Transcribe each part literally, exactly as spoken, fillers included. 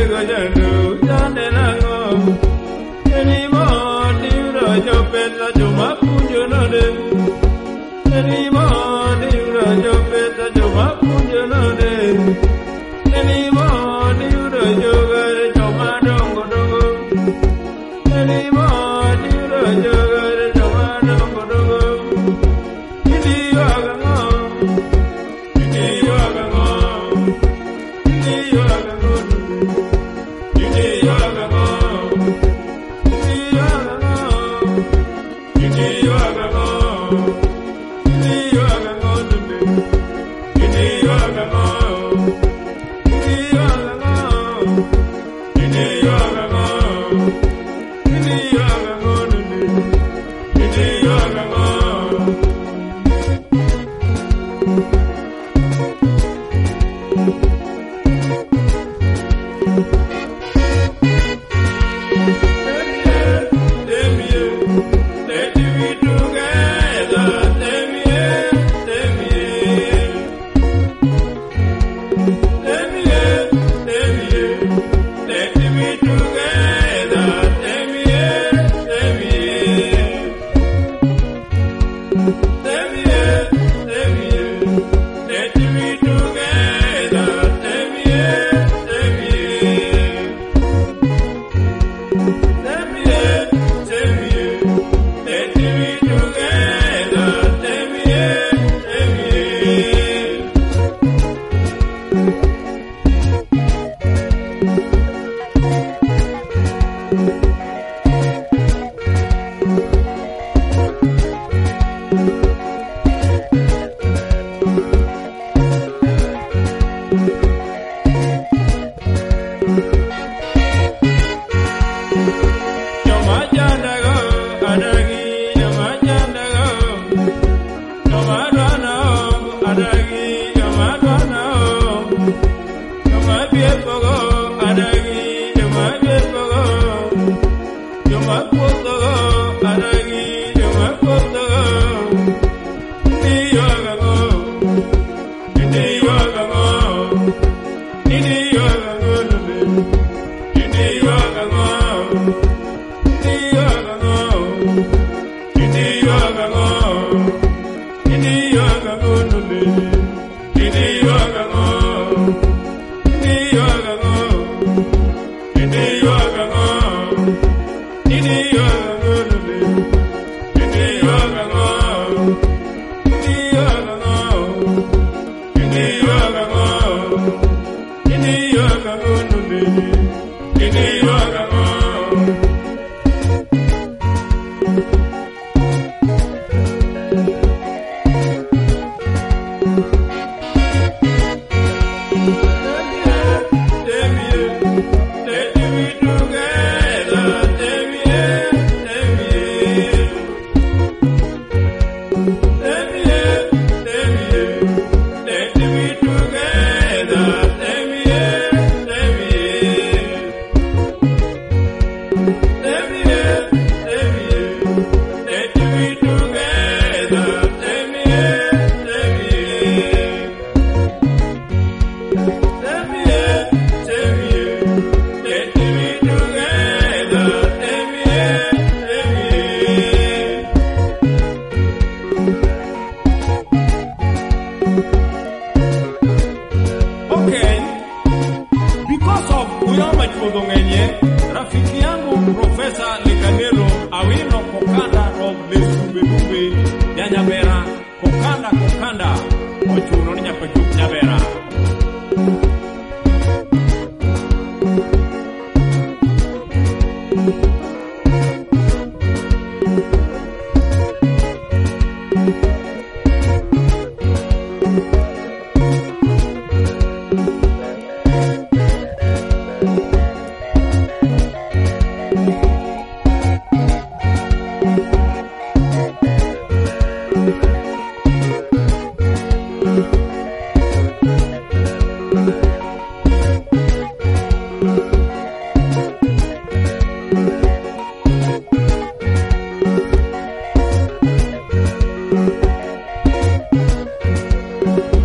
you.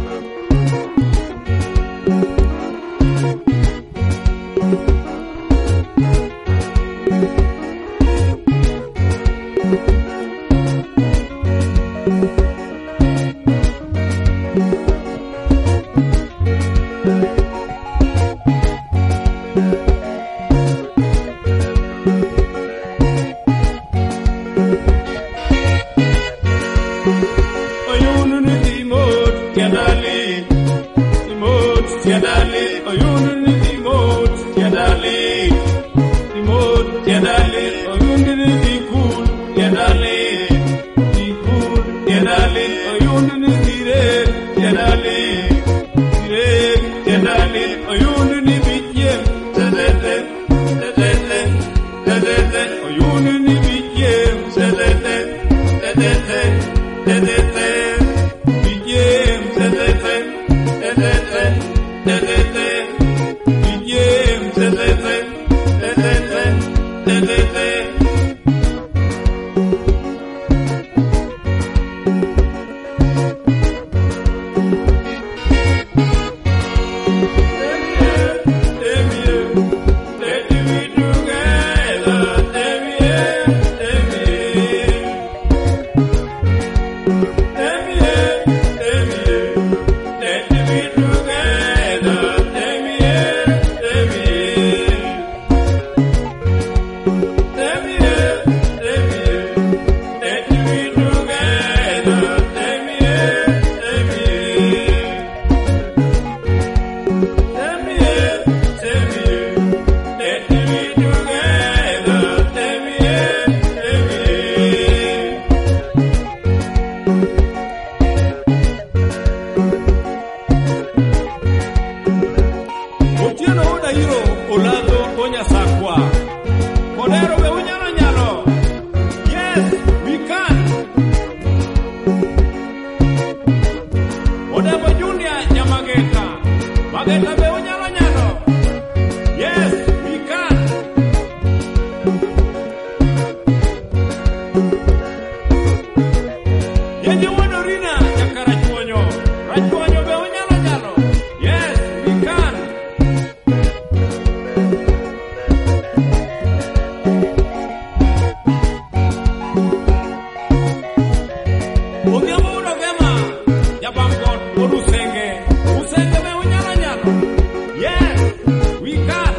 Mageta. Mageta be unyalo nyalo. Yes, we can. Yenye wadorina nyaka rachuonyo. Rachuonyo be unyalo nyalo. Yes, we can. Odhiambo udogema Jabamgot or Usenge. Usenge be unyalo nyalo. Yes, we can.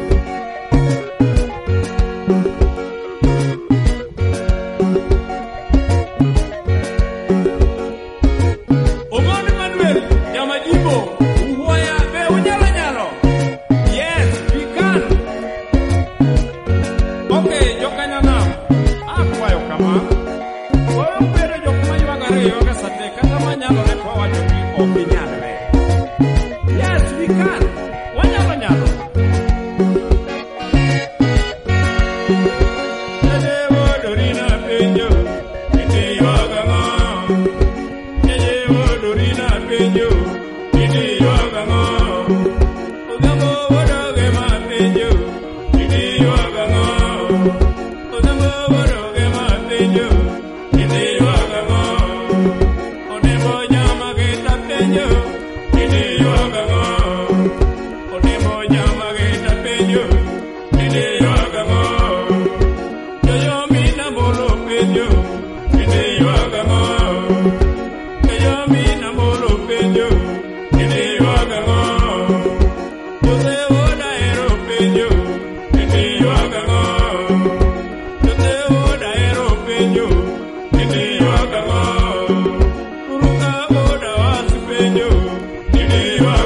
Omoni Manuel Jamajibo Uhuaya be unyalo nyalo. Yes, we can. Okay, jokanyana. Akwayo kama. Oyo bedo jok maywaga ariyo ka sate kata manyalo ne kwa wacho ni ok inyalre. Yes, we can. Wanyalo nyalo. Jeje wodorina penjo, iti ywaga ngo. Jeje wodorina penjo, iti ywaga ngo. Odhiambo wodoge ma penjo, iti ywaga ngo. Odhiambo wodoge ma penjo, iti ywaga ngo. Odhiambo Nyamageta penjo, iti ywaga ngo. Odhiambo Nyamageta penjo, iti ywaga ngo. Jojo mina bolo penjo, iti ywaga ngo. Jojo mina bolo penjo, iti ywaga ngo. Jose Odaero penjo, iti ywaga ngo. Jose Odaero penjo, iti ywaga ngo. Uruka Odawas penjo, iti ywaga